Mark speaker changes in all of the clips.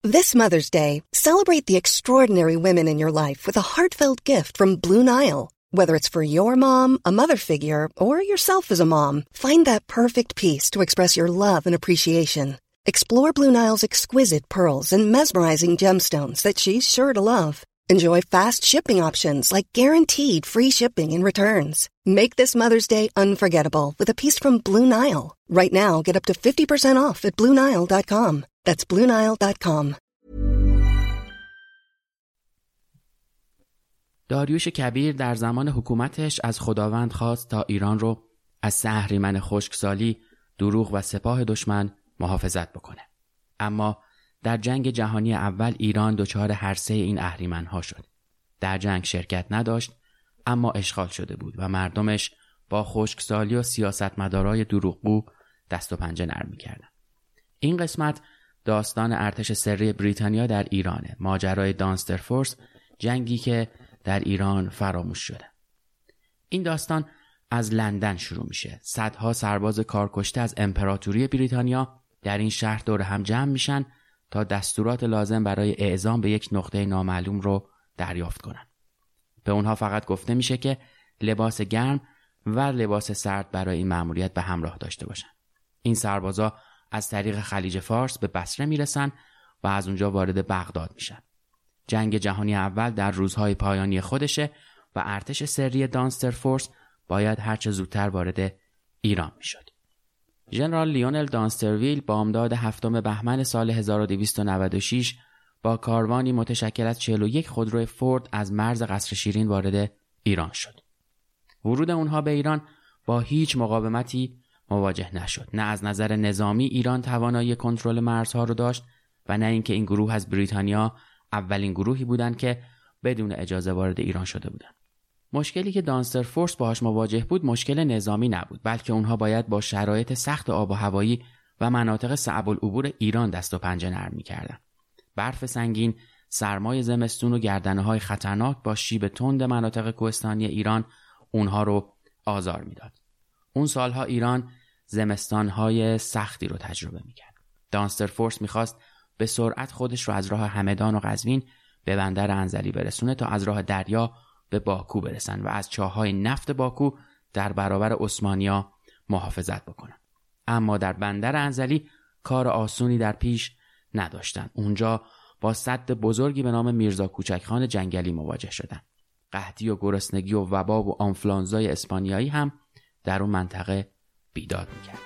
Speaker 1: This Mother's Day, celebrate the extraordinary women in your life with a heartfelt gift from Blue Nile. Whether it's for your mom, a mother figure, or yourself as a mom, find that perfect piece to express your love and appreciation. Explore Blue Nile's exquisite pearls and mesmerizing gemstones that she's sure to love. Enjoy fast shipping options like guaranteed free shipping and returns. Make this Mother's Day unforgettable with a piece from Blue Nile. Right now, get up to 50% off at BlueNile.com. That's BlueNile.com.
Speaker 2: داریوش کبیر در زمان حکومتش از خداوند خواست تا ایران رو از 3 اهریمن خشکسالی، دروغ و سپاه دشمن محافظت بکنه. اما در جنگ جهانی اول ایران دچار هر 3 این اهریمن‌ها شد. در جنگ شرکت نداشت، اما اشغال شده بود و مردمش با خشکسالی و سیاستمدارای دروغگو دست و پنجه نرم می‌کردن. این قسمت داستان ارتش سری بریتانیا در ایرانه، ماجرای دانسترفورس، جنگی که در ایران فراموش شده. این داستان از لندن شروع میشه. صدها سرباز کارکشته از امپراتوری بریتانیا در این شهر دور هم جمع میشن تا دستورات لازم برای اعزام به یک نقطه نامعلوم رو دریافت کنن. به اونها فقط گفته میشه که لباس گرم و لباس سرد برای این مأموریت به همراه داشته باشن. این سربازا از طریق خلیج فارس به بصره میرسن و از اونجا وارد بغداد میشن. جنگ جهانی اول در روزهای پایانی خودشه و ارتش سری دانسترفورس باید هرچه زودتر وارد ایران میشد. ژنرال لیونل دانسترویل بامداد 7 بهمن سال 1296 با کاروانی متشکل از 41 خودروی فورد از مرز قصر شیرین وارد ایران شد. ورود اونها به ایران با هیچ مقاومتی مواجه نشد. نه از نظر نظامی ایران توانایی کنترل مرزها رو داشت و نه اینکه این گروه از بریتانیا اولین گروهی بودند که بدون اجازه وارد ایران شده بودند. مشکلی که دانسترفورس باهاش مواجه بود مشکل نظامی نبود، بلکه اونها باید با شرایط سخت آب و هوایی و مناطق صعب العبور ایران دست و پنجه نرم می‌کردند. برف سنگین، سرمای زمستون و گردنه‌های خطرناک با شیب تند مناطق کوهستانی ایران اونها رو آزار میداد. اون سالها ایران زمستان‌های سختی رو تجربه می‌کرد. دانسترفورس می‌خواست به سرعت خودش رو از راه همدان و قزوین به بندر انزلی برسونه تا از راه دریا به باکو برسن و از چاه‌های نفت باکو در برابر عثمانی‌ها محافظت بکنن. اما در بندر انزلی کار آسونی در پیش نداشتن. اونجا با سد بزرگی به نام میرزا کوچکخان جنگلی مواجه شدن. قحطی و گرسنگی و وبا و آنفلانزای اسپانیایی هم در اون منطقه بیداد می‌کرد.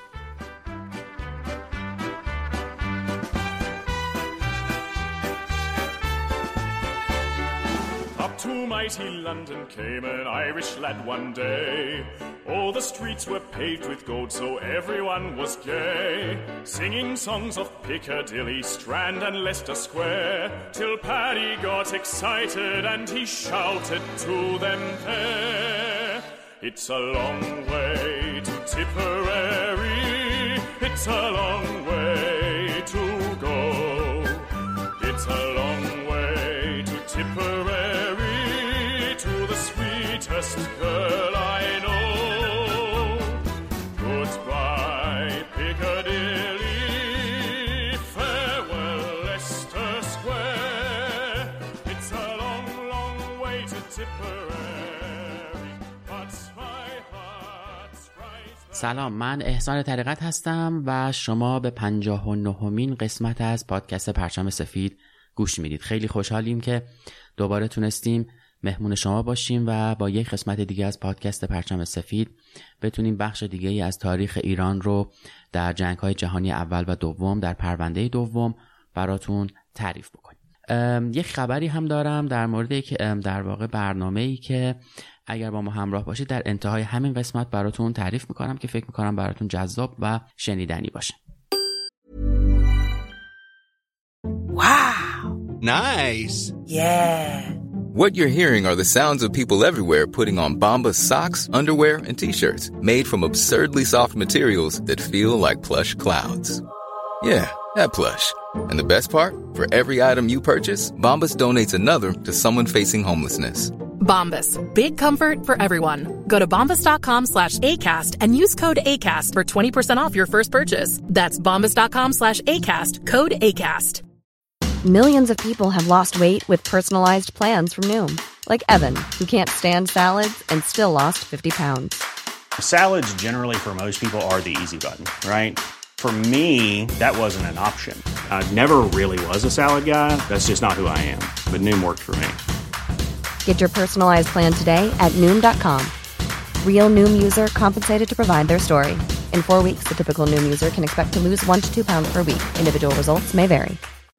Speaker 3: To mighty London came an Irish lad one day. All the streets were paved with gold, so everyone was gay, singing songs of Piccadilly, Strand and Leicester Square, till Paddy got excited and he shouted to them there. It's a long way to Tipperary, it's a long way to go. It's a long way to Tipperary, to the sweetest girl I know. Goodbye Piccadilly, farewell Leicester Square. It's a long, long way to Tipperary, but my heart's right there.
Speaker 2: سلام، من احسان طریقت هستم و شما به 59مین قسمت از پادکست پرچم سفید گوش میدید. خیلی خوشحالیم که دوباره تونستیم مهمون شما باشیم و با یک قسمت دیگه از پادکست پرچم سفید بتونیم بخش دیگه ای از تاریخ ایران رو در جنگ‌های جهانی اول و دوم در پرونده دوم براتون تعریف بکنیم. یک خبری هم دارم در مورد یک در واقع برنامه‌ای که اگر با ما همراه باشید در انتهای همین قسمت براتون تعریف میکنم که فکر میکنم براتون جذاب و شنیدنی باشه.
Speaker 4: Wow!
Speaker 5: Nice!
Speaker 4: Yeah!
Speaker 5: What you're hearing are the sounds of people everywhere putting on Bombas socks, underwear, and t-shirts made from absurdly soft materials that feel like plush clouds. Yeah, that plush. And the best part? For every item you purchase, Bombas donates another to someone facing homelessness.
Speaker 6: Bombas. Big comfort for everyone. Go to bombas.com/ACAST and use code ACAST for 20% off your first purchase. That's bombas.com/ACAST, code ACAST.
Speaker 1: Millions of people have lost weight with personalized plans from Noom. Like Evan, who can't stand salads and still lost 50 pounds.
Speaker 4: Salads generally for most people are the easy button, right? For me, that wasn't an option. I never really was a salad guy. That's just not who I am. But Noom worked for me.
Speaker 1: Get your personalized plan today at Noom.com. Real Noom user compensated to provide their story. In 4 weeks, the typical Noom user can expect to lose 1 to 2 pounds per week. Individual results may vary.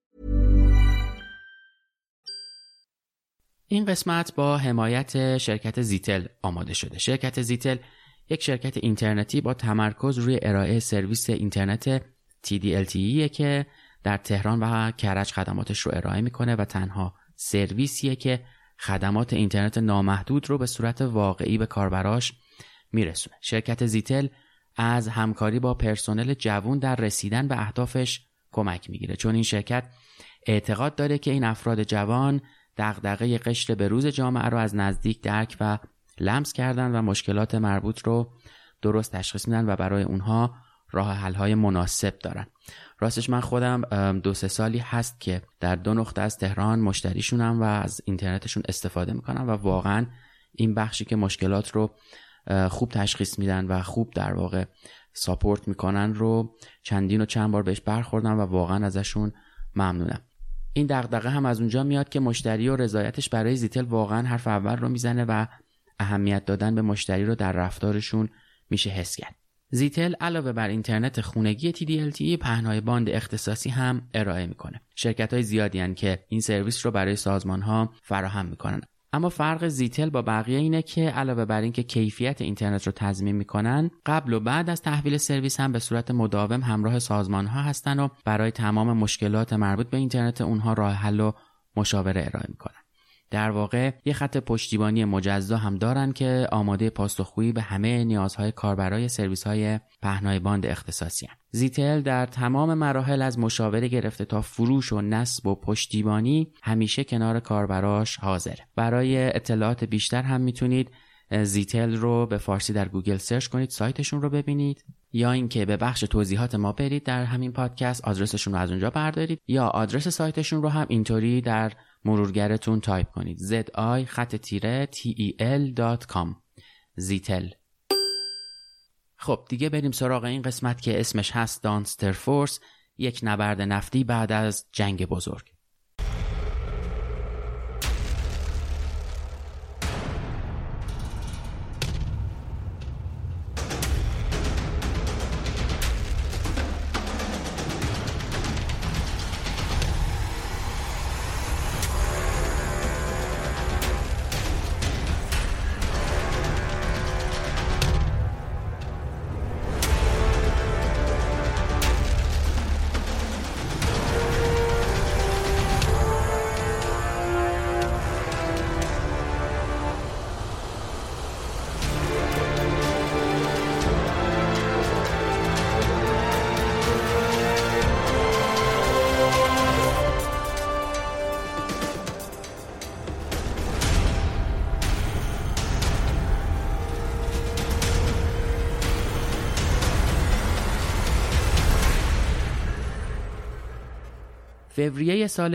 Speaker 2: این قسمت با حمایت شرکت زیتل آماده شده. شرکت زیتل یک شرکت اینترنتی با تمرکز روی ارائه سرویس اینترنت TD-LTE که در تهران و کرج خدماتش رو ارائه میکنه و تنها سرویسیه که خدمات اینترنت نامحدود رو به صورت واقعی به کاربراش میرسونه. شرکت زیتل از همکاری با پرسنل جوان در رسیدن به اهدافش کمک میگیره، چون این شرکت اعتقاد داره که این افراد جوان دغدغه قشر بروز جامعه رو از نزدیک درک و لمس کردن و مشکلات مربوط رو درست تشخیص میدن و برای اونها راه حل‌های مناسب دارن. راستش من خودم 2-3 سالی هست که در 2 نقطه از تهران مشتریشونم و از اینترنتشون استفاده میکنم و واقعا این بخشی که مشکلات رو خوب تشخیص میدن و خوب در واقع ساپورت میکنن رو چندین و چند بار بهش برخوردم و واقعا ازشون ممنونم. این دغدغه هم از اونجا میاد که مشتری و رضایتش برای زیتل واقعا حرف اول رو میزنه و اهمیت دادن به مشتری رو در رفتارشون میشه حس کرد. زیتل علاوه بر اینترنت خونگی TD-LTE پهنای باند اختصاصی هم ارائه میکنه. شرکت‌های زیادی هستن که این سرویس رو برای سازمان‌ها فراهم میکنن. اما فرق زیتل با بقیه اینه که علاوه بر اینکه کیفیت اینترنت رو تضمین میکنن، قبل و بعد از تحویل سرویس هم به صورت مداوم همراه سازمان‌ها هستن و برای تمام مشکلات مربوط به اینترنت اونها راه حل و مشاوره ارائه میکنن. در واقع یه خط پشتیبانی مجزا هم دارن که آماده پاسخگویی به همه نیازهای کاربرای سرویس‌های پهنای باند اختصاصی هستند. زیتل در تمام مراحل از مشاوره گرفته تا فروش و نصب و پشتیبانی همیشه کنار کاربراش حاضره. برای اطلاعات بیشتر هم میتونید زیتل رو به فارسی در گوگل سرچ کنید، سایتشون رو ببینید، یا اینکه به بخش توضیحات ما برید در همین پادکست، آدرسشون رو از اونجا بردارید، یا آدرس سایتشون رو هم اینطوری در مرورگرتون تایپ کنید: zi-tel.com زیتل. خب دیگه بریم سراغ این قسمت که اسمش هست دانستر فورس، یک نبرد نفتی بعد از جنگ بزرگ. فوریه سال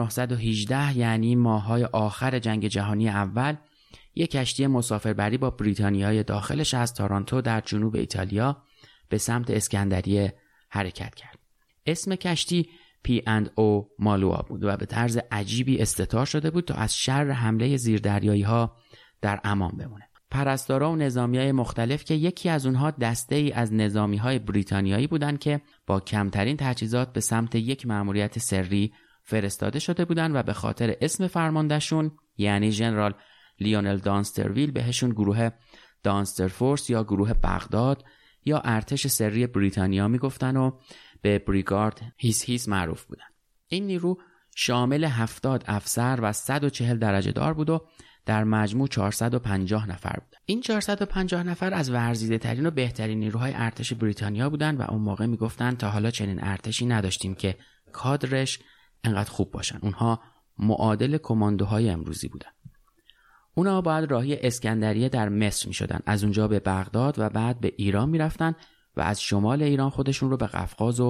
Speaker 2: 1918 یعنی ماه‌های آخر جنگ جهانی اول، یک کشتی مسافربری با بریتانیای داخلش از تورنتو در جنوب ایتالیا به سمت اسکندریه حرکت کرد. اسم کشتی P&O مالوا بود و به طرز عجیبی استتار شده بود تا از شر حمله زیردریایی‌ها در امان بمونه. پرستارا و نظامیای مختلف که یکی از اونها دسته‌ای از نظامی‌های بریتانیایی بودند که با کمترین تجهیزات به سمت یک مأموریت سری فرستاده شده بودند و به خاطر اسم فرماندهشون یعنی ژنرال لیونل دانسترویل بهشون گروه دانستر فورس یا گروه بغداد یا ارتش سری بریتانیا میگفتن و به بریگارد هیس معروف بودن. این نیرو شامل 70 افسر و 140 درجه دار بود و در مجموع 450 نفر بود. این 450 نفر از ورزیده ترین و بهترین نیروهای ارتش بریتانیا بودن و اون موقع میگفتن تا حالا چنین ارتشی نداشتیم که کادرش انقدر خوب باشن. اونها معادل کماندوهای امروزی بودن. اونا بعد راهی اسکندریه در مصر میشدن، از اونجا به بغداد و بعد به ایران میرفتن و از شمال ایران خودشون رو به قفقاز و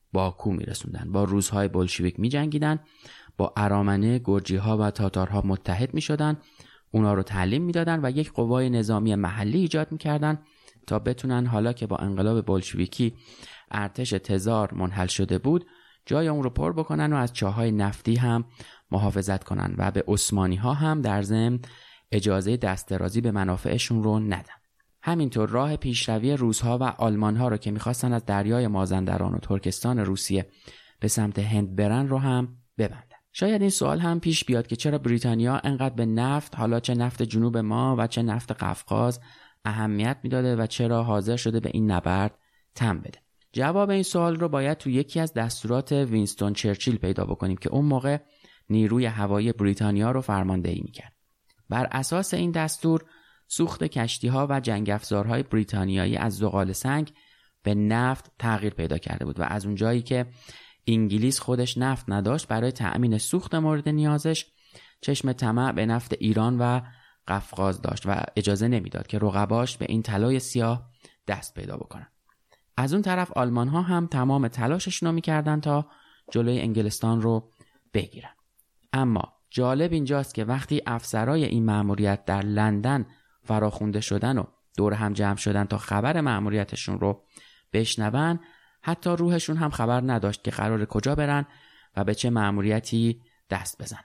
Speaker 2: باکو میرسوندن. با روس‌های بولشویک میجنگیدن، با ارامنه، گرجی‌ها و تاتارها متحد میشدن، اونا رو تعلیم میدادن و یک قوای نظامی محلی ایجاد میکردن تا بتونن حالا که با انقلاب بولشویکی ارتش تزار منحل شده بود جای اون رو پر بکنن و از چاهای نفتی هم محافظت کنن و به عثمانی‌ها هم در ضمن اجازه دستدرازی به منافعشون رو ندن. همینطور راه پیشروی روس‌ها و آلمان‌ها رو که می‌خواستن از دریای مازندران و ترکستان روسیه به سمت هند برن رو هم ببندن. شاید این سوال هم پیش بیاد که چرا بریتانیا انقدر به نفت، حالا چه نفت جنوب ما و چه نفت قفقاز اهمیت میداده و چرا حاضر شده به این نبرد تن بده. جواب این سوال رو باید تو یکی از دستورات وینستون چرچیل پیدا بکنیم که اون موقع نیروی هوایی بریتانیا رو فرماندهی میکرد. بر اساس این دستور سوخت کشتی‌ها و جنگ افزارهای بریتانیایی از زغال سنگ به نفت تغییر پیدا کرده بود و از اونجایی که انگلیس خودش نفت نداشت برای تأمین سوخت مورد نیازش چشم طمع به نفت ایران و قفقاز داشت و اجازه نمیداد که رقباش به این طلای سیاه دست پیدا بکنن. از اون طرف آلمان‌ها هم تمام تلاششون رو می‌کردن تا جلوی انگلستان رو بگیرن. اما جالب اینجاست که وقتی افسرای این مأموریت در لندن فراخوانده شدن و دور هم جمع شدن تا خبر مأموریتشون رو بشنون، حتی روحشون هم خبر نداشت که قرار کجا برن و به چه مأموریتی دست بزنن.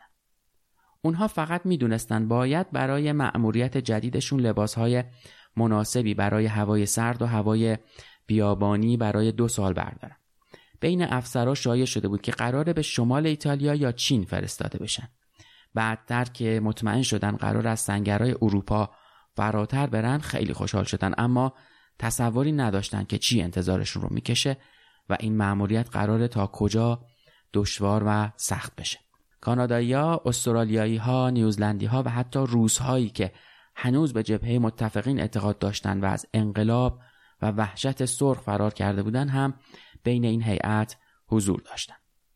Speaker 2: اونها فقط میدونستن باید برای مأموریت جدیدشون لباسهای مناسبی برای هوای سرد و هوای بیابانی برای 2 سال بردارن. بین افسرها شایع شده بود که قراره به شمال ایتالیا یا چین فرستاده بشن. بعدتر که مطمئن شدن قرار از سنگرهای اروپا فراتر برن خیلی خوشحال شدن، اما تصوری نداشتن که چی انتظارشون رو میکشه و این مأموریت قراره تا کجا دشوار و سخت بشه. کانادایی‌ها، استرالیایی‌ها، نیوزلندی‌ها و حتی روس‌هایی که هنوز به جبهه متفقین اعتقاد داشتن و از انقلاب و وحشت سرخ فرار کرده بودن هم بین این هیئت حضور داشتن.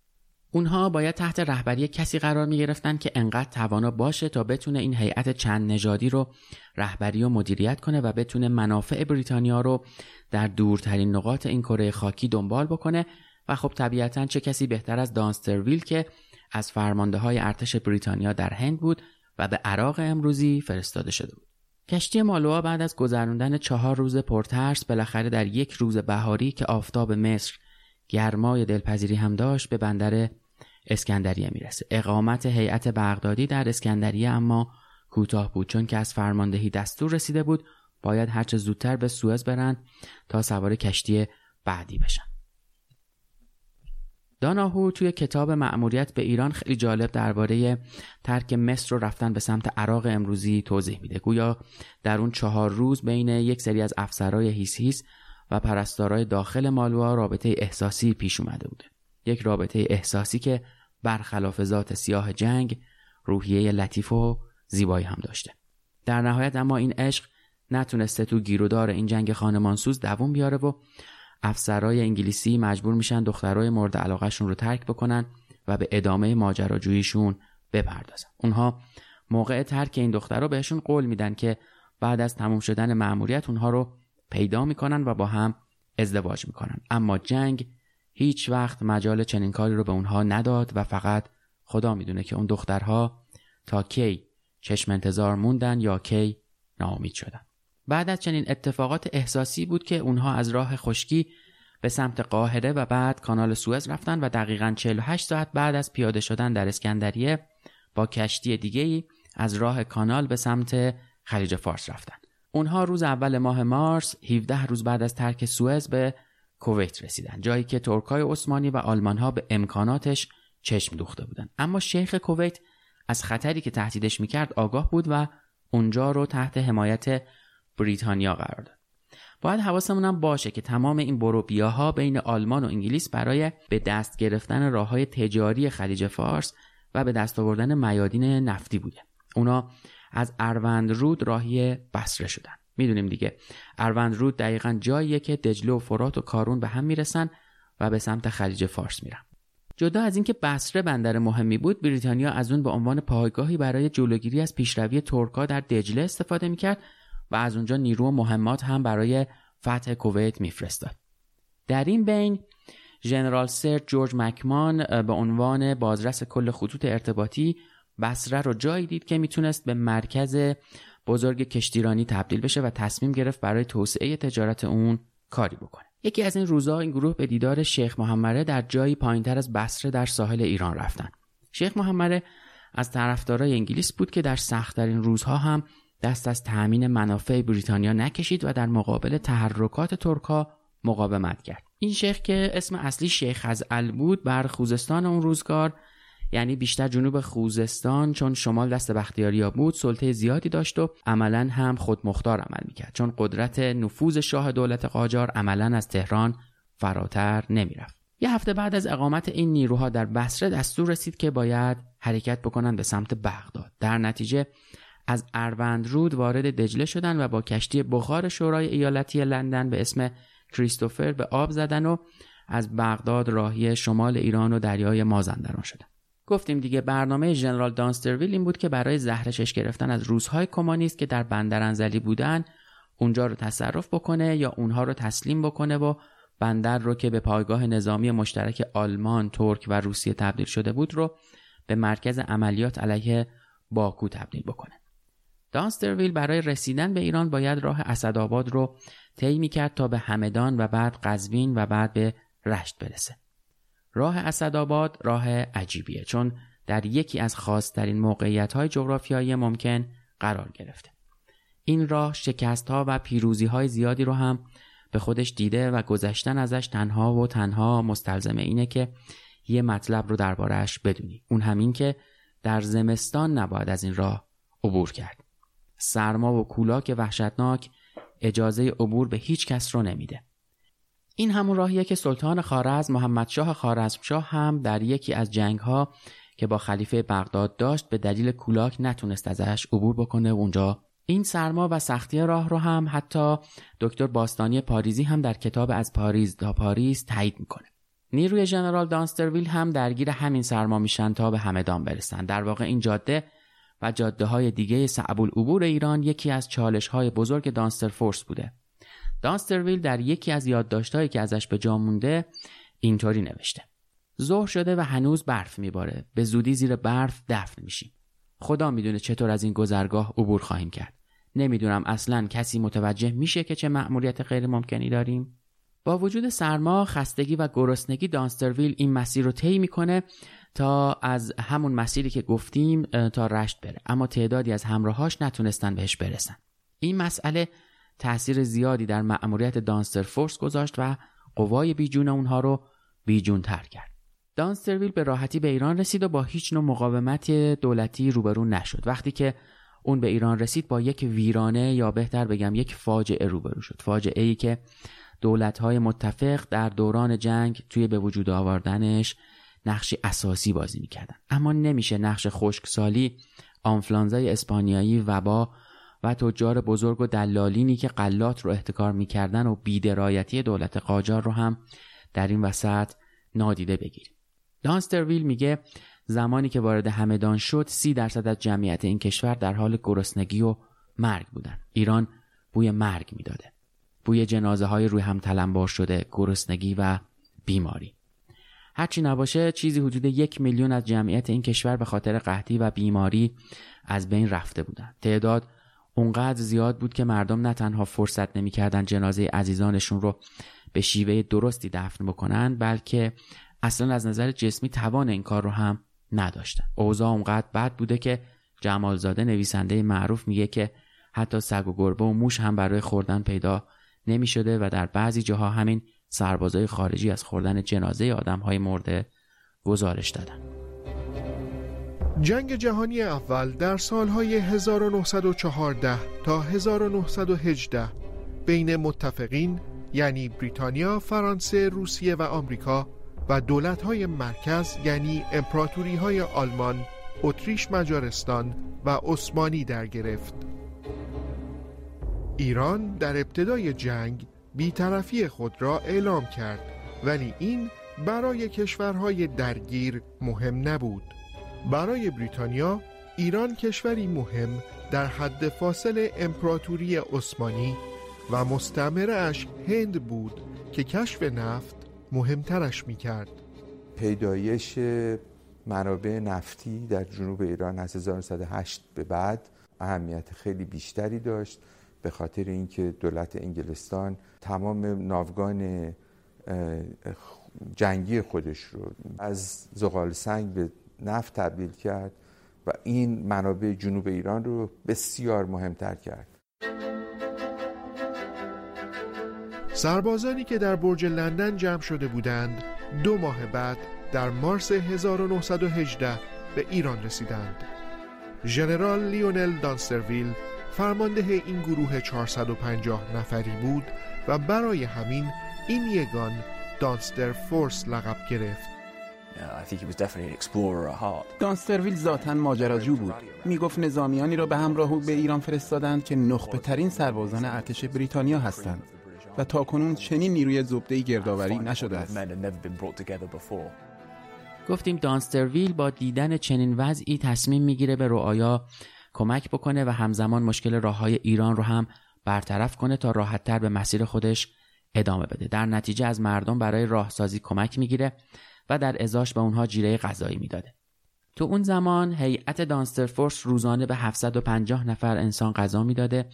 Speaker 2: اونها باید تحت رهبری کسی قرار می گرفتن که انقدر توانا باشه تا بتونه این هیئت چند نژادی رو رهبری و مدیریت کنه و بتونه منافع بریتانیا رو در دورترین نقاط این کره خاکی دنبال بکنه و خب طبیعتاً چه کسی بهتر از دانسترویل که از فرمانده های ارتش بریتانیا در هند بود و به عراق امروزی فرستاده شده بود. کشتی مالوا بعد از گذراندن 4 روز پرترس بالاخره در یک روز بهاری که آفتاب مصر گرمای دلپذیری هم داشت به بندر اسکندریه میرسه. اقامت هیئت بغدادی در اسکندریه اما کوتاه بود، چون که از فرماندهی دستور رسیده بود باید هرچه زودتر به سوئز برن تا سوار کشتی بعدی بشن. داناهو توی کتاب مأموریت به ایران خیلی جالب درباره ترک مصر رو رفتن به سمت عراق امروزی توضیح میده. گویا در اون 4 روز بین یک سری از افسرهای هیس و پرستارای داخل مالوا رابطه احساسی پیش اومده بوده. یک رابطه احساسی که برخلاف ذات سیاه جنگ روحیه لطیف و زیبایی هم داشته. در نهایت اما این عشق نتونسته تو گیرودار این جنگ خانمانسوز دووم بیاره و افسرهای انگلیسی مجبور میشن دخترای مورد علاقهشون رو ترک بکنن و به ادامه ماجراجوییشون بپردازن. اونها موقع ترک این دخترها بهشون قول میدن که بعد از تموم شدن مأموریت اونها رو پیدا میکنن و با هم ازدواج میکنن. اما جنگ هیچ وقت مجال چنین کاری رو به اونها نداد و فقط خدا میدونه که اون دخترها تا کی چشم انتظار موندن یا کی ناامید شدن. بعد از چنین اتفاقات احساسی بود که اونها از راه خشکی به سمت قاهره و بعد کانال سوئز رفتن و دقیقاً 48 ساعت بعد از پیاده شدن در اسکندریه با کشتی دیگه‌ای از راه کانال به سمت خلیج فارس رفتن. اونها روز اول ماه مارس 17 روز بعد از ترک سوئز به کویت رسیدن، جایی که ترکای عثمانی و آلمان‌ها به امکاناتش چشم دوخته بودن. اما شیخ کویت از خطری که تهدیدش می‌کرد آگاه بود و اونجا رو تحت حمایت بریتانیا قرار داد. باید حواسمون هم باشه که تمام این بروبیاها بین آلمان و انگلیس برای به دست گرفتن راه‌های تجاری خلیج فارس و به دست آوردن میادین نفتی بوده. اونا از اروندرود راهی بصره شدن. میدونیم دیگه اروندرود دقیقاً جاییه که دجله و فرات و کارون به هم میرسن و به سمت خلیج فارس میرن. جدا از اینکه بصره بندر مهمی بود، بریتانیا از اون به عنوان پایگاهی برای جلوگیری از پیشروی ترک‌ها در دجله استفاده میکرد و از اونجا نیرو و مهمات هم برای فتح کویت میفرستاد. در این بین ژنرال سر جورج مکمان به عنوان بازرس کل خطوط ارتباطی بصره رو جایی دید که میتونست به مرکز بزرگ کشتیرانی تبدیل بشه و تصمیم گرفت برای توسعه تجارت اون کاری بکنه. یکی از این روزها این گروه به دیدار شیخ محمره در جایی پایینتر از بصره در ساحل ایران رفتن. شیخ محمره از طرفدارای انگلیس بود که در سخت‌ترین روزها هم دست از تأمین منافع بریتانیا نکشید و در مقابل تحرکات ترک‌ها مقاومت کرد. این شیخ که اسم اصلی شیخ ازعل بود، بر خوزستان اون روزگار، یعنی بیشتر جنوب خوزستان، چون شمال دست بختیاریا بود، سلطه زیادی داشت و عملاً هم خودمختار عمل میکرد، چون قدرت نفوذ شاه دولت قاجار عملاً از تهران فراتر نمیرفت. یه هفته بعد از اقامت این نیروها در بصره دستور رسید که باید حرکت بکنن به سمت بغداد. در نتیجه از اروندرود وارد دجله شدن و با کشتی بخار شورای ایالتی لندن به اسم کریستوفر به آب زدن و از بغداد راهی شمال ایران و دریای مازندران شدن. گفتیم دیگه برنامه ژنرال دانسترویل این بود که برای زهرشش گرفتن از روس‌های کمونیست که در بندرانزلی بودن اونجا رو تصرف بکنه یا اونها رو تسلیم بکنه و بندر رو که به پایگاه نظامی مشترک آلمان، ترک و روسیه تبدیل شده بود رو به مرکز عملیات علیه باکو تبدیل بکنه. دانسترویل برای رسیدن به ایران باید راه اسدآباد رو طی می‌کرد تا به همدان و بعد قزوین و بعد به رشت برسه. راه اسدآباد راه عجیبیه، چون در یکی از خاص‌ترین موقعیت‌های جغرافیایی ممکن قرار گرفته. این راه شکست‌ها و پیروزی‌های زیادی رو هم به خودش دیده و گذشتن ازش تنها و تنها مستلزم اینه که یه مطلب رو درباره‌اش بدونی. اون همین که در زمستان نباید از این راه عبور کرد. سرما و کولاک وحشتناک اجازه عبور به هیچ کس رو نمیده. این همون راهیه که سلطان خوارزم محمدشاه خوارزمشاه هم در یکی از جنگ‌ها که با خلیفه بغداد داشت به دلیل کولاک نتونست ازش عبور بکنه اونجا. این سرما و سختی راه رو هم حتی دکتر باستانی پاریزی هم در کتاب از پاریس تا پاریس تایید میکنه. نیروی ژنرال دانسترویل هم درگیر همین سرما میشن تا به همدان برسن. در واقع این جاده و جاده‌های دیگه صعب العبور ایران یکی از چالش‌های بزرگ دانسترفورس بوده. دانسترویل در یکی از یادداشت‌هایی که ازش به جا مونده اینطوری نوشته: ظهر شده و هنوز برف میباره. به زودی زیر برف دفن میشیم. خدا میدونه چطور از این گذرگاه عبور خواهیم کرد. نمیدونم اصلاً کسی متوجه میشه که چه مأموریت غیر ممکنی داریم. با وجود سرما، خستگی و گرسنگی دانسترویل این مسیر رو طی میکنه تا از همون مسیری که گفتیم تا رشت بره، اما تعدادی از همراهاش نتونستن بهش برسن. این مسئله تأثیر زیادی در مأموریت دانسترفورس گذاشت و قوای بیجون اونها رو بیجون تر کرد. دانسترویل به راحتی به ایران رسید و با هیچ نوع مقاومت دولتی روبرو نشد. وقتی که اون به ایران رسید با یک ویرانه یا بهتر بگم یک فاجعه روبرو شد. فاجعه‌ای که دولت‌های متفق در دوران جنگ توی به وجود آوردنش نقشی اساسی بازی می‌کردن. اما نمیشه نقش خشکسالی، آنفلانزای اسپانیایی، وبا و تجار بزرگ و دلالینی که غلات رو احتکار می‌کردن و بی‌درایتی دولت قاجار رو هم در این وسط نادیده بگیریم. دانسترویل میگه زمانی که وارد همدان شد 30% از جمعیت این کشور در حال گرسنگی و مرگ بودن. ایران بوی مرگ میداده. بوی جنازه های روی هم تلمبار شده، گرسنگی و بیماری. هرچی نباشه چیزی حدود 1 میلیون از جمعیت این کشور به خاطر قحطی و بیماری از بین رفته بودن. تعداد اونقدر زیاد بود که مردم نه تنها فرصت نمی‌کردن جنازه عزیزانشون رو به شیوه درستی دفن بکنن، بلکه اصلا از نظر جسمی توان این کار رو هم نداشتن. اوضاع اونقدر بد بوده که جمالزاده نویسنده معروف میگه که حتی سگ و گربه و موش هم برای خوردن پیدا نمی شده و در بعضی جاها همین سربازای خارجی از خوردن جنازه آدم‌های مرده گزارش دادن.
Speaker 7: جنگ جهانی اول در سالهای 1914 تا 1918 بین متفقین یعنی بریتانیا، فرانسه، روسیه و آمریکا و دولت‌های مرکز یعنی امپراتوری‌های آلمان، اتریش، مجارستان و عثمانی در گرفت. ایران در ابتدای جنگ بی‌طرفی خود را اعلام کرد، ولی این برای کشورهای درگیر مهم نبود. برای بریتانیا ایران کشوری مهم در حد فاصل امپراتوری عثمانی و مستعمره اش هند بود که کشف نفت، مهمترش می‌کرد.
Speaker 8: پیدایش منابع نفتی در جنوب ایران از 1908 به بعد اهمیت خیلی بیشتری داشت، به خاطر اینکه دولت انگلستان تمام ناوگان جنگی خودش رو از زغال سنگ به نفت تبدیل کرد و این منابع جنوب ایران رو بسیار مهمتر کرد.
Speaker 7: سربازانی که در برج لندن جمع شده بودند 2 ماه بعد در مارس 1918 به ایران رسیدند. ژنرال لیونل دانسترویل فرمانده این گروه 450 نفری بود و برای همین این یگان دانستر فورس لقب گرفت.
Speaker 9: دانسترویل ذاتاً ماجراجو بود. میگفت نظامیانی را به همراه او به ایران فرستادند که نخبه ترین سربازان ارتش بریتانیا هستند و تاکنون چنین نیروی زبده‌ای گردآوری نشده است.
Speaker 2: گفتیم دانسترویل با دیدن چنین وضعی تصمیم میگیره به رعایا کمک بکنه و همزمان مشکل راههای ایران رو هم برطرف کنه تا راحت‌تر به مسیر خودش ادامه بده. در نتیجه از مردم برای راهسازی کمک میگیره و در ازاش به اونها جیره غذایی میداده. تو اون زمان هیئت دانستر فورس روزانه به 750 نفر انسان غذا میداده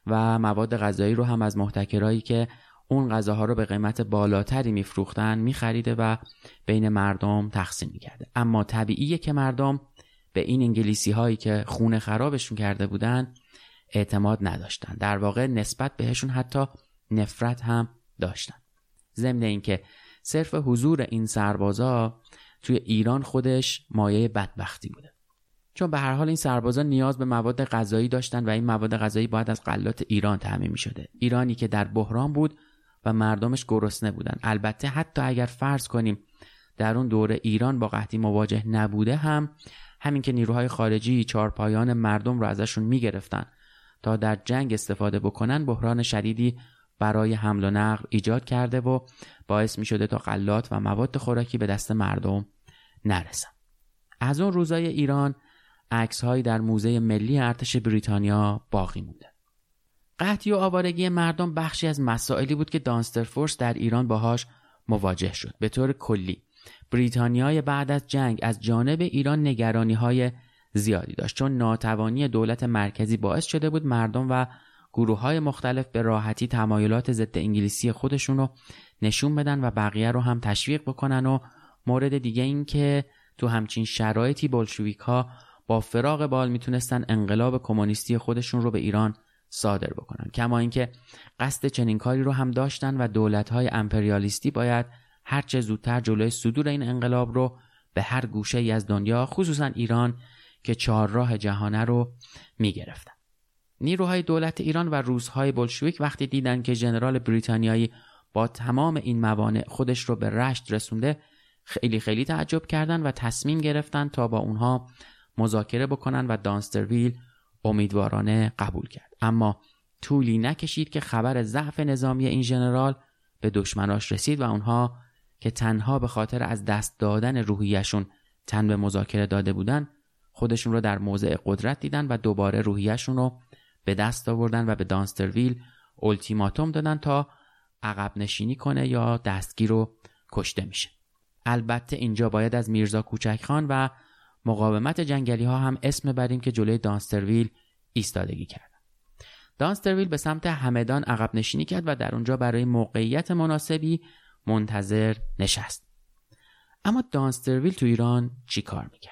Speaker 2: و مواد غذایی رو هم از محتکرایی که اون غذاها رو به قیمت بالاتری میفروختن میخریده و بین مردم تقسیم میکرده. اما طبیعیه که مردم به این انگلیسی هایی که خونه خرابشون کرده بودن اعتماد نداشتن. در واقع نسبت بهشون حتی نفرت هم داشتن. ضمن اینکه صرف حضور این سربازا توی ایران خودش مایه بدبختی بوده، چون به هر حال این سربازا نیاز به مواد غذایی داشتن و این مواد غذایی باید از غلات ایران تامین می‌شده. ایرانی که در بحران بود و مردمش گرسنه بودن. البته حتی اگر فرض کنیم در اون دوره ایران با قحطی مواجه نبوده هم، همین که نیروهای خارجی چارپایان مردم رو ازشون میگرفتن تا در جنگ استفاده بکنن، بحران شدیدی برای حمل و نقل ایجاد کرده و باعث می شده تا غلات و مواد خوراکی به دست مردم نرسن. از اون روزای ایران عکس‌هایی در موزه ملی ارتش بریتانیا باقی مونده. قحطی و آوارگی مردم بخشی از مسائلی بود که دانستر فورس در ایران باهاش مواجه شد. به طور کلی بریتانیای بعد از جنگ از جانب ایران نگرانی‌های زیادی داشت، چون ناتوانی دولت مرکزی باعث شده بود مردم و گروه‌های مختلف به راحتی تمایلات ضد انگلیسی خودشون رو نشون بدن و بقیه رو هم تشویق بکنن. و مورد دیگه این که تو همچین شرایطی بولشویک‌ها با فراغ بال میتونستن انقلاب کمونیستی خودشون رو به ایران صادر بکنن. کما اینکه قصد چنین کاری رو هم داشتن و دولت‌های امپریالیستی باید هر چه زودتر جلوی صدور این انقلاب رو به هر گوشه‌ای از دنیا، خصوصا ایران که چهارراه جهانه رو میگرفتن. نیروهای دولت ایران و روس‌های بولشویک وقتی دیدن که ژنرال بریتانیایی با تمام این موانع خودش رو به رشت رسونده، خیلی تعجب کردن و تصمیم گرفتن تا با اونها مذاکره بکنن و دانسترویل امیدوارانه قبول کرد. اما طولی نکشید که خبر ضعف نظامی این ژنرال به دشمناش رسید و اونها که تنها به خاطر از دست دادن روحیه‌شون تن به مذاکره داده بودن، خودشون رو در موضع قدرت دیدن و دوباره روحیه‌شون رو به دست آوردن و به دانسترویل اولتیماتوم دادن تا عقب نشینی کنه یا دستگیر و کشته میشه. البته اینجا باید از میرزا کوچکخان و مقاومت جنگلی ها هم اسم بریم که جلوی دانسترویل ایستادگی کردن. دانسترویل به سمت همدان عقب نشینی کرد و در اونجا برای موقعیت مناسبی منتظر نشست. اما دانسترویل تو ایران چی کار میکرد؟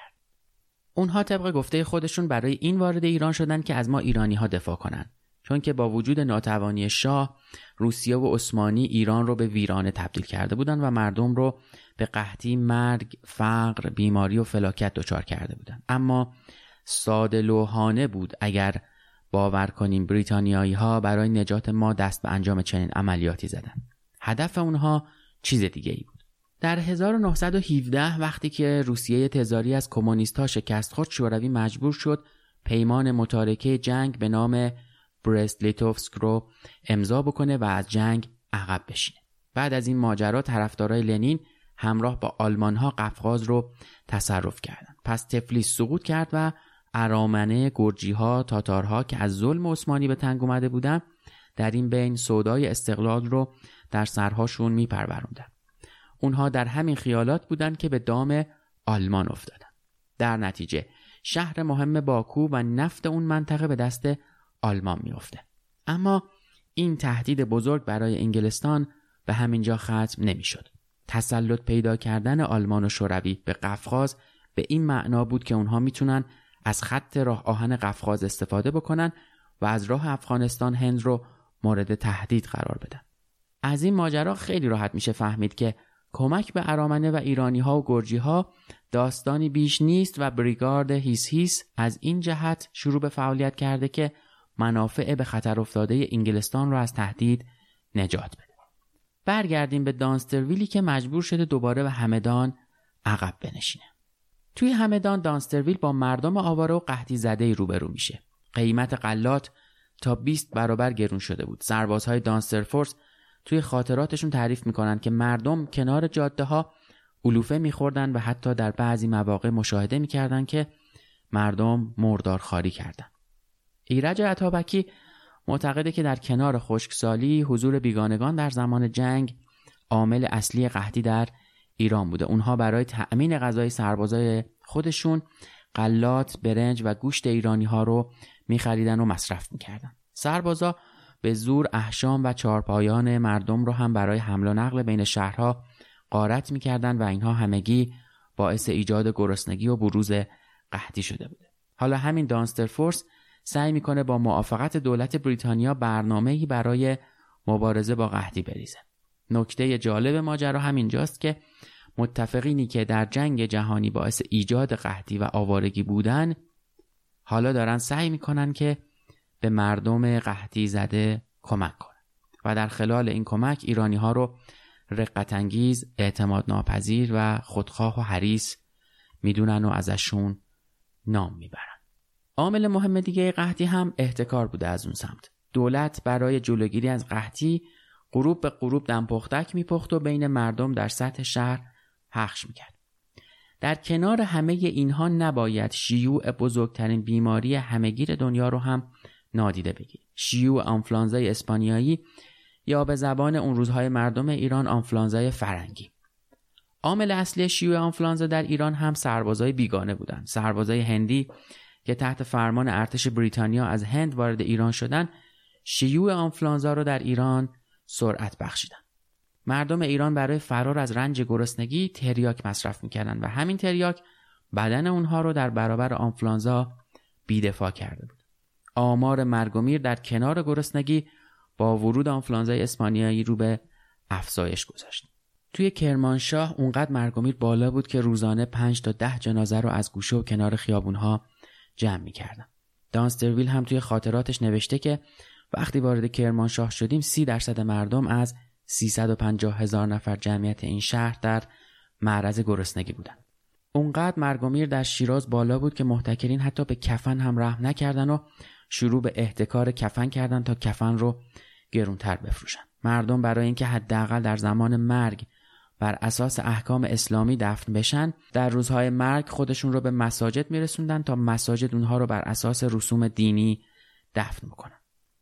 Speaker 2: اونها طبق گفته خودشون برای این وارد ایران شدن که از ما ایرانی ها دفاع کنن، چون که با وجود ناتوانی شاه، روسیه و عثمانی ایران رو به ویرانه تبدیل کرده بودن و مردم رو به قحطی، مرگ، فقر، بیماری و فلاکت دچار کرده بودن. اما ساده لوحانه بود اگر باور کنیم بریتانیایی ها برای نجات ما دست به انجام چنین عملیاتی زدن. هدف اونها چیز دیگه ای بود. در 1917 وقتی که روسیه تزاری از کمونیست‌ها شکست خورد، شوروی مجبور شد پیمان متارکه جنگ به نام برست لیتوفسک رو امضا بکنه و از جنگ عقب بشینه. بعد از این ماجرا طرفدارای لنین همراه با آلمان‌ها قفقاز رو تصرف کردند. پس تفلیس سقوط کرد و ارامنه، گرجی‌ها، تاتارها که از ظلم عثمانی به تنگ اومده بودن، در این بین سودای استقلال رو در سرهاشون میپروروندن. اونها در همین خیالات بودند که به دام آلمان افتادن. در نتیجه شهر مهم باکو و نفت اون منطقه به دست آلمان میفته. اما این تهدید بزرگ برای انگلستان به همینجا ختم نمیشد. تسلط پیدا کردن آلمان و شوروی به قفقاز به این معنا بود که اونها میتونن از خط راه آهن قفقاز استفاده بکنن و از راه افغانستان هند رو مورد تهدید قرار بدن. از این ماجرا خیلی راحت میشه فهمید که کمک به ارامنه و ایرانی ها و گرجی ها داستانی بیش نیست و بریگارد هیس از این جهت شروع به فعالیت کرده که منافع به خطر افتاده انگلستان را از تهدید نجات بده. برگردیم به دانسترویلی که مجبور شده دوباره به همدان عقب بنشینه. توی همدان دانسترویل با مردم آواره و قحطی زده روبرو میشه. قیمت غلات تا 20 برابر گرون شده بود. سربازهای دانسترفورس توی خاطراتشون تعریف میکنن که مردم کنار جاده ها علوفه میخوردن و حتی در بعضی مواقع مشاهده میکردن که مردم مردارخواری کردن. ایرج عطابکی معتقده که در کنار خشکسالی حضور بیگانگان در زمان جنگ عامل اصلی قحطی در ایران بوده. اونها برای تأمین غذای سربازای خودشون غلات، برنج و گوشت ایرانی ها رو میخریدن و مصرف میکردن. سربازا به زور احشام و چارپایان مردم رو هم برای حمل و نقل بین شهرها غارت میکردن و اینها همگی باعث ایجاد گرسنگی و بروز قحطی شده بوده. حالا همین دانسترفورس سعی میکنه با موافقت دولت بریتانیا برنامه‌ای برای مبارزه با قحطی بریزه. نکته جالب ماجرا همینجاست که متفقینی که در جنگ جهانی باعث ایجاد قحطی و آوارگی بودن حالا دارن سعی میکنن که به مردم قحطی زده کمک کنن و در خلال این کمک ایرانی ها رو رقت‌انگیز، اعتماد ناپذیر و خودخواه و حریص میدونن و ازشون نام میبرن. عامل مهم دیگه قحطی هم احتکار بوده از اون سمت. دولت برای جلوگیری از قحطی غروب به غروب دمپختک میپخت و بین مردم در سطح شهر پخش میکرد. در کنار همه اینها نباید شیوع بزرگترین بیماری همهگیر دنیا رو هم نادیده بگیریم. شیوع آنفلانزای اسپانیایی یا به زبان اون روزهای مردم ایران آنفلانزای فرنگی. عامل اصلی شیوع آنفلانزا در ایران هم سربازای بیگانه بودند. سربازای هندی که تحت فرمان ارتش بریتانیا از هند وارد ایران شدن، شیوع آنفلانزا رو در ایران سرعت بخشیدن. مردم ایران برای فرار از رنج گرسنگی تریاک مصرف میکردن و همین تریاک بدن اونها رو در برابر آنفلانزا بی‌دفاع کرده بود. آمار مرگ و میر در کنار گرسنگی با ورود آنفلانزای اسپانیایی رو به افزایش گذاشت. توی کرمانشاه اونقدر مرگ و میر بالا بود که روزانه 5 تا 10 جنازه رو از گوشه و کنار خیابونها جمع می‌کردن. دانسترویل هم توی خاطراتش نوشته که وقتی وارد کرمانشاه شدیم 30% مردم از 350,000 نفر جمعیت این شهر در معرض گرسنگی بودن. اونقدر مرگ و میر در شیراز بالا بود که محتکرین حتی به کفن هم رحم نکردن و شروع به احتکار کفن کردن تا کفن رو گرونتر بفروشن. مردم برای اینکه حداقل در زمان مرگ بر اساس احکام اسلامی دفن بشن، در روزهای مرگ خودشون رو به مساجد میرسوندن تا مساجد اونها رو بر اساس رسوم دینی دفن میکنن.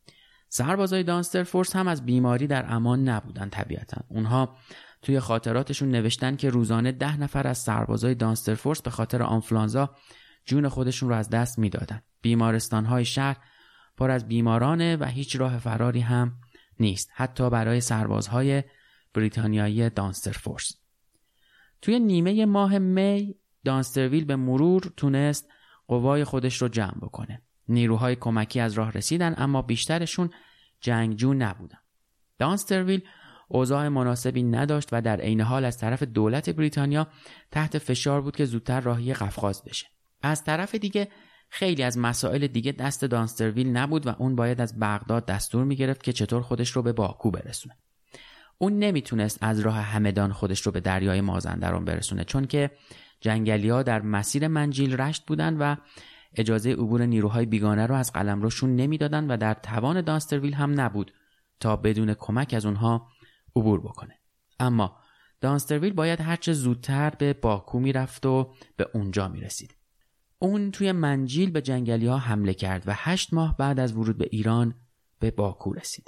Speaker 2: سربازای دانسترفورس هم از بیماری در امان نبودن طبیعتاً. اونها توی خاطراتشون نوشتن که روزانه 10 نفر از سربازای دانسترفورس به خاطر آنفلانزا جون خودشون رو از دست میدادن. بیمارستان‌های شهر پر از بیمارانه و هیچ راه فراری هم نیست، حتی برای سربازهای بریتانیایی دانسترفورس. توی نیمه ماه می دانسترویل به مرور تونست قوای خودش رو جمع بکنه. نیروهای کمکی از راه رسیدن اما بیشترشون جنگجو نبودن. دانسترویل اوضاع مناسبی نداشت و در عین حال از طرف دولت بریتانیا تحت فشار بود که زودتر راهی قفقاز بشه. از طرف دیگه خیلی از مسائل دیگه دست دانسترویل نبود و اون باید از بغداد دستور میگرفت که چطور خودش رو به باکو برسونه. اون نمیتونست از راه همدان خودش رو به دریای مازندران برسونه چون که جنگلی‌ها در مسیر منجیل رشت بودن و اجازه عبور نیروهای بیگانه رو از قلمروشون نمیدادن و در توان دانسترویل هم نبود تا بدون کمک از اونها عبور بکنه. اما دانسترویل باید هرچه زودتر به باکو میرفت و به اونجا میرسید. اون توی منجیل به جنگلی‌ها حمله کرد و 8 ماه بعد از ورود به ایران به باکو رسید.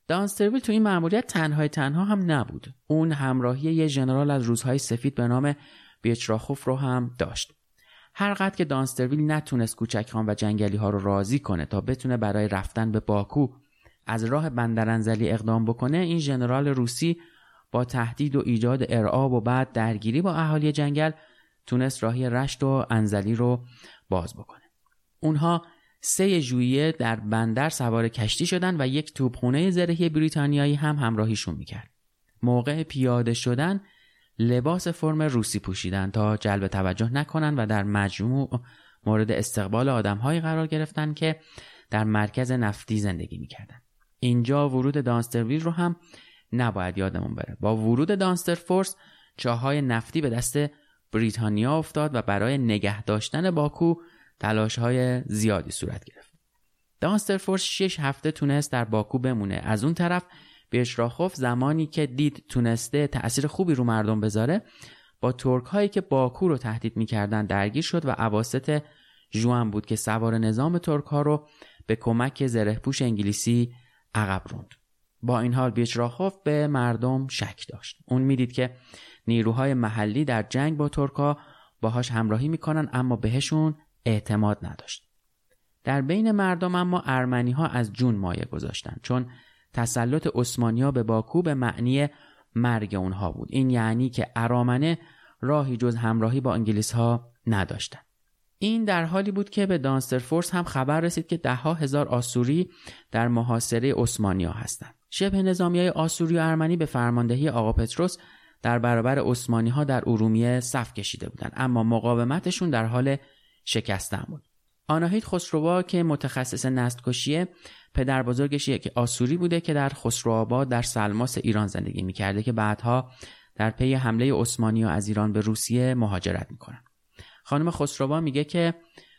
Speaker 2: دانسترویل تو این مأموریت تنها هم نبود. اون همراهی یه ژنرال از روس‌های سفید به نام بیچراخوف رو هم داشت. هر قدر که دانسترویل نتونست کوچک‌خان و جنگلی‌ها رو راضی کنه تا بتونه برای رفتن به باکو از راه بندرانزلی اقدام بکنه، این ژنرال روسی با تهدید و ایجاد ارعاب و بعد درگیری با اهالی جنگل تونست راهی رشت و انزلی رو باز بکنه. اونها 3 ژوئیه در بندر سوار کشتی شدن و یک توپخانه زرهی بریتانیایی هم همراهیشون میکرد. موقع پیاده شدن لباس فرم روسی پوشیدن تا جلب توجه نکنن و در مجموع مورد استقبال آدم‌هایی قرار گرفتن که در مرکز نفتی زندگی میکردن. اینجا ورود دانسترویل رو هم نباید یادمون بره. با ورود دانسترفورس چاهای نفتی به دست بریتانیا افتاد و برای نگه داشتن باکو تلاش‌های زیادی صورت گرفت. دانسترفورس 6 هفته تونست در باکو بمونه. از اون طرف بیچراخوف زمانی که دید تونسته تأثیر خوبی رو مردم بذاره، با ترک‌هایی که باکو رو تهدید می‌کردن درگیر شد و اواسط ژوئن بود که سوار نظام ترک‌ها رو به کمک زره‌پوش انگلیسی عقب راند. با این حال بیچراخوف به مردم شک داشت. اون میدید که نیروهای محلی در جنگ با ترک‌ها باهاش همراهی میکنن اما بهشون اعتماد نداشت. در بین مردم اما ارمنی‌ها از جون مایه گذاشتن، چون تسلط عثمانی‌ها به باکو به معنی مرگ اونها بود. این یعنی که ارامنه راهی جز همراهی با انگلیس‌ها نداشتن. این در حالی بود که به دانسترفورس هم خبر رسید که 10,000 آسوری در محاصره عثمانی‌ها هستند. شبه نظامیای آسوری و ارمنی به فرماندهی آقا پتروس در برابر عثمانی‌ها در ارومیه صف کشیده بودند، اما مقاومتشون در حال شکستن بود. آناهیت خسروا که متخصص نسل‌کشیه، پدر بزرگش یک آسوری بوده که در خسروآباد در سلماس ایران زندگی می‌کرده که بعدها در پی حمله عثمانی‌ها از ایران به روسیه مهاجرت می‌کنن. خانم خسروا میگه که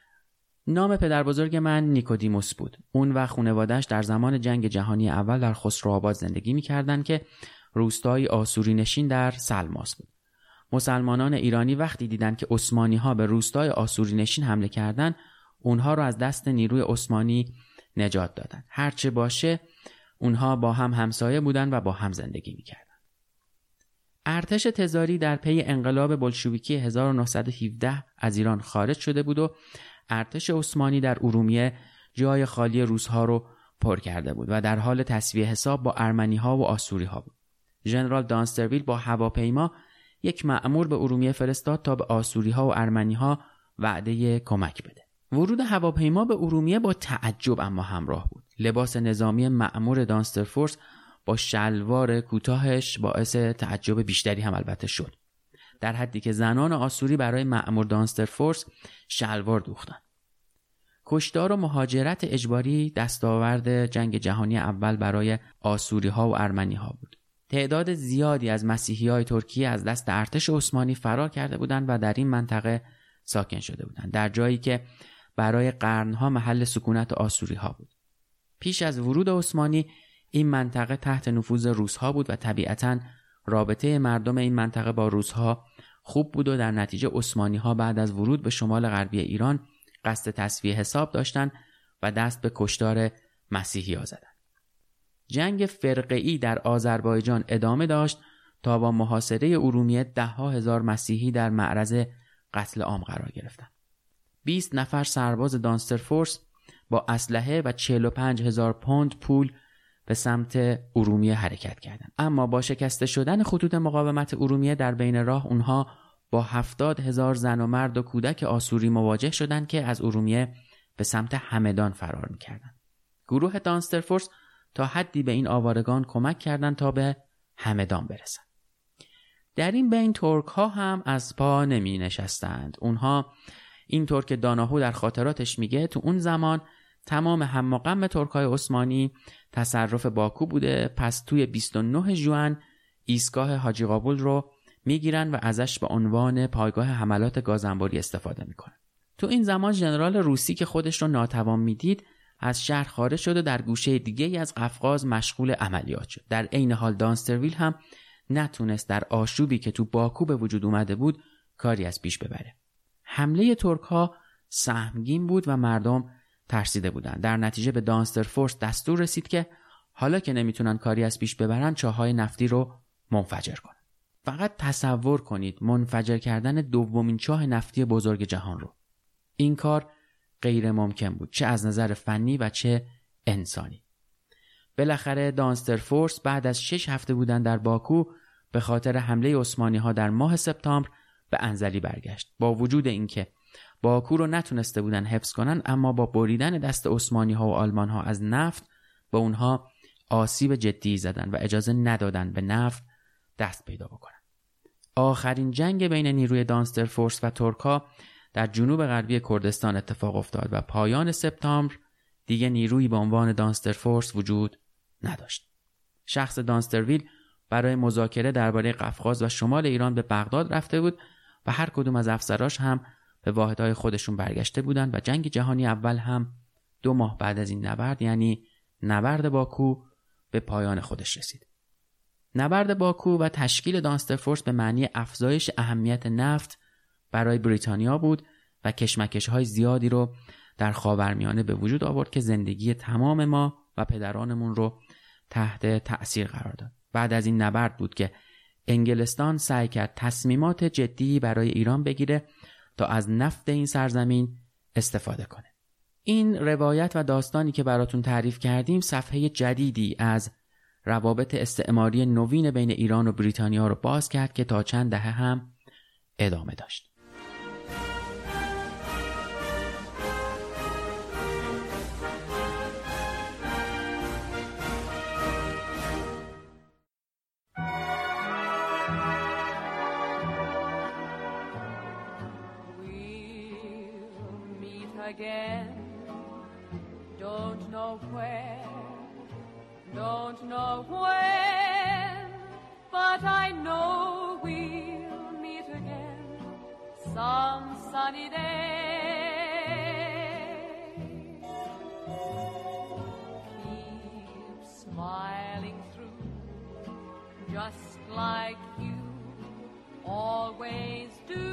Speaker 2: نام پدر بزرگ من نیکودیموس بود. اون و خانواده‌اش در زمان جنگ جهانی اول در خسروآباد زندگی می‌کردند که روستای آسوری نشین در سلماس بود. مسلمانان ایرانی وقتی دیدن که عثمانی‌ها به روستای آسوری نشین حمله کردند، اونها رو از دست نیروی عثمانی نجات دادن. هرچه باشه اونها با هم همسایه بودن و با هم زندگی می‌کردن. ارتش تزاری در پی انقلاب بلشویکی 1917 از ایران خارج شده بود و ارتش عثمانی در ارومیه جای خالی روس‌ها رو پر کرده بود و در حال تسویه حساب با ارمنی‌ها و آسوری‌ها بود. ژنرال دانسترویل با هواپیما یک مأمور به ارومیه فرستاد تا به آسوری‌ها و ارمنی‌ها وعده کمک بده. ورود هواپیما به ارومیه با تعجب اما همراه بود. لباس نظامی مأمور دانسترفورس با شلوار کوتاهش باعث تعجب بیشتری هم البته شد، در حدی که زنان آسوری برای مأمور دانسترفورس شلوار دوختن. کشتار و مهاجرت اجباری دستاورد جنگ جهانی اول برای آسوری‌ها و ارمنی‌ها بود. تعداد زیادی از مسیحی‌های ترکیه از دست ارتش عثمانی فرار کرده بودند و در این منطقه ساکن شده بودند، در جایی که برای قرن‌ها محل سکونت آسوری‌ها بود. پیش از ورود عثمانی این منطقه تحت نفوذ روس‌ها بود و طبیعتاً رابطه مردم این منطقه با روس‌ها خوب بود و در نتیجه عثمانی‌ها بعد از ورود به شمال غربی ایران قصد تسویه حساب داشتند و دست به کشتار مسیحی‌ها زدند. جنگ فرقه‌ای در آذربایجان ادامه داشت تا با محاصره ارومیه 10,000 مسیحی در معرض قتل عام قرار گرفتند. 20 نفر سرباز دانسترفورس با اسلحه و 45,000 پوند پول به سمت ارومیه حرکت کردند. اما با شکسته شدن خطوط مقاومت ارومیه در بین راه اونها با 70,000 زن و مرد و کودک آسوری مواجه شدند که از ارومیه به سمت همدان فرار می‌کردند. گروه دانسترفورس تا حدی به این آوارگان کمک کردند تا به همدان برسند. در این بین ترک ها هم از پا نمی نشستند. اونها اینطور که داناهو در خاطراتش میگه تو اون زمان تمام هم و غم ترک‌های عثمانی تصرف باکو بوده، پس توی 29 ژوئن ایستگاه حاجی قابل رو میگیرن و ازش به عنوان پایگاه حملات گازنباری استفاده میکنن. تو این زمان ژنرال روسی که خودش رو ناتوان میدید از شهر خارج شد و در گوشه دیگه‌ای از قفقاز مشغول عملیات شد. در عین حال دانسترویل هم نتونست در آشوبی که تو باکو به وجود اومده بود کاری از پیش ببره. حمله ترک‌ها سهمگین بود و مردم ترسیده بودند. در نتیجه به دانسترفورس دستور رسید که حالا که نمیتونن کاری از پیش ببرن چاهای نفتی رو منفجر کنن. فقط تصور کنید منفجر کردن دومین چاه نفتی بزرگ جهان رو. این کار غیر ممکن بود، چه از نظر فنی و چه انسانی. بالاخره دانستر فورس بعد از 6 هفته بودن در باکو به خاطر حمله عثمانی ها در ماه سپتامبر به انزلی برگشت. با وجود اینکه باکو رو نتونسته بودن حفظ کنن، اما با بریدن دست عثمانی ها و آلمان ها از نفت به اونها آسیب جدی زدن و اجازه ندادن به نفت دست پیدا بکنن. آخرین جنگ بین نیروی دانستر فورس و ترک‌ها در جنوب غربی کردستان اتفاق افتاد و پایان سپتامبر دیگه نیرویی به عنوان دانستر فورس وجود نداشت. شخص دانسترویل برای مذاکره درباره قفقاز و شمال ایران به بغداد رفته بود و هر کدوم از افسراش هم به واحدهای خودشون برگشته بودند و جنگ جهانی اول هم 2 ماه بعد از این نبرد، یعنی نبرد باکو، به پایان خودش رسید. نبرد باکو و تشکیل دانستر فورس به معنی افزایش اهمیت نفت برای بریتانیا بود و کشمکش‌های زیادی رو در خاورمیانه به وجود آورد که زندگی تمام ما و پدرانمون رو تحت تأثیر قرار داد. بعد از این نبرد بود که انگلستان سعی کرد تصمیمات جدی برای ایران بگیره تا از نفت این سرزمین استفاده کنه. این روایت و داستانی که براتون تعریف کردیم صفحه جدیدی از روابط استعماری نوین بین ایران و بریتانیا رو باز کرد که تا چند دهه هم ادامه داشت.
Speaker 10: Again, don't know where, don't know when, but I know we'll meet again some sunny day. Keep smiling through, just like you always do,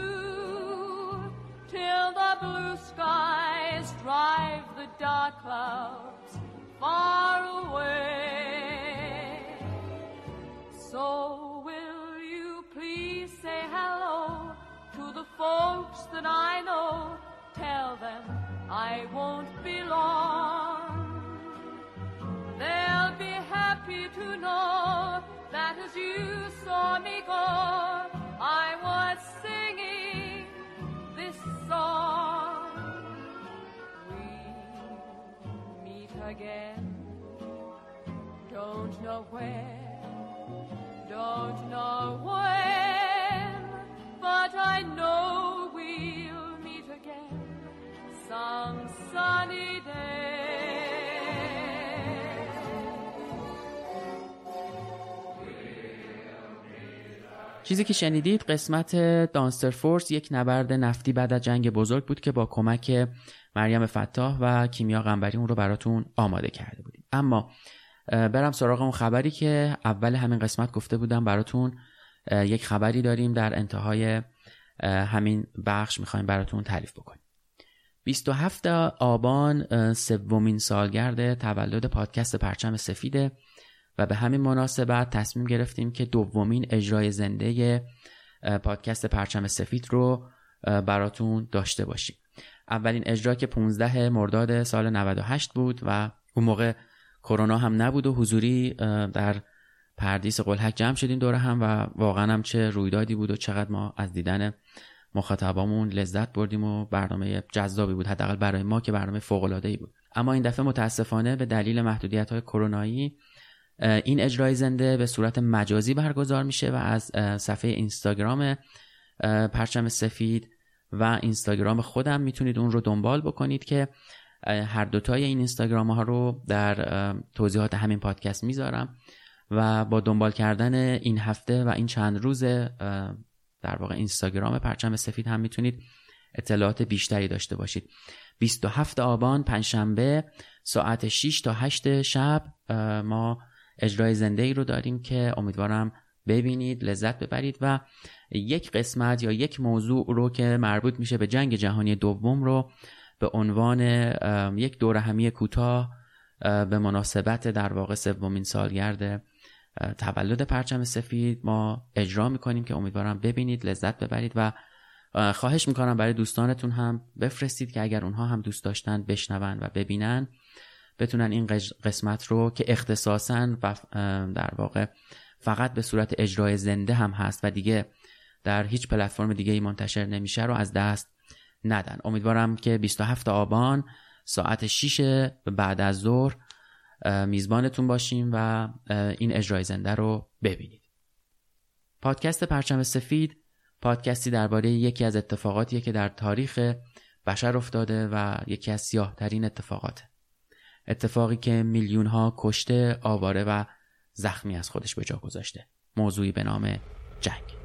Speaker 10: till the blue skies drive the dark clouds far away. So will you please say hello to the folks that I know? Tell them I won't be long. They'll be happy to know that as you saw me go, I was singing this song. We'll meet again, don't know where, don't know when, but I know we'll meet again some sunny day.
Speaker 2: چیزی که شنیدید قسمت دانستر فورس، یک نبرد نفتی بعد از جنگ بزرگ بود که با کمک مریم فتاح و کیمیا قنبری اون رو براتون آماده کرده بودیم. اما برم سراغ اون خبری که اول همین قسمت گفته بودم براتون. یک خبری داریم در انتهای همین بخش میخوایم براتون تعریف بکنیم. 27 آبان سومین سالگرد تولد پادکست پرچم سفیده و به همین مناسبت تصمیم گرفتیم که دومین اجرای زنده پادکست پرچم سفید رو براتون داشته باشیم. اولین اجرا که 15 مرداد سال 98 بود و اون موقع کرونا هم نبود و حضوری در پردیس قلهک جمع شدیم دور هم و واقعا هم چه رویدادی بود و چقدر ما از دیدن مخاطبامون لذت بردیم و برنامه جذابی بود، حداقل برای ما که برنامه فوق‌العاده‌ای بود. اما این دفعه متاسفانه به دلیل محدودیت‌های کرونایی این اجرای زنده به صورت مجازی برگزار میشه و از صفحه اینستاگرام پرچم سفید و اینستاگرام خودم میتونید اون رو دنبال بکنید که هر دوتای این اینستاگرام ها رو در توضیحات همین پادکست میذارم و با دنبال کردن این هفته و این چند روز در واقع اینستاگرام پرچم سفید هم میتونید اطلاعات بیشتری داشته باشید. 27 آبان پنجشنبه ساعت 6 تا 8 شب ما اجرای زنده ای رو داریم که امیدوارم ببینید، لذت ببرید و یک قسمت یا یک موضوع رو که مربوط میشه به جنگ جهانی دوم رو به عنوان یک دوره همی کوتاه به مناسبت در واقع 3مین سالگرد تولد پرچم سفید ما اجرا میکنیم که امیدوارم ببینید، لذت ببرید و خواهش میکنم برای دوستانتون هم بفرستید که اگر اونها هم دوست داشتن بشنون و ببینن بتونن این قسمت رو که اختصاصاً و در واقع فقط به صورت اجرای زنده هم هست و دیگه در هیچ پلتفرم دیگه ای منتشر نمیشه رو از دست ندن. امیدوارم که 27 آبان ساعت 6 بعد از ظهر میزبانتون باشیم و این اجرای زنده رو ببینید. پادکست پرچم سفید پادکستی درباره یکی از اتفاقاتیه که در تاریخ بشر افتاده و یکی از سیاه‌ترین اتفاقی که میلیون‌ها کشته، آواره و زخمی از خودش به جا گذاشته. موضوعی به نام جنگ.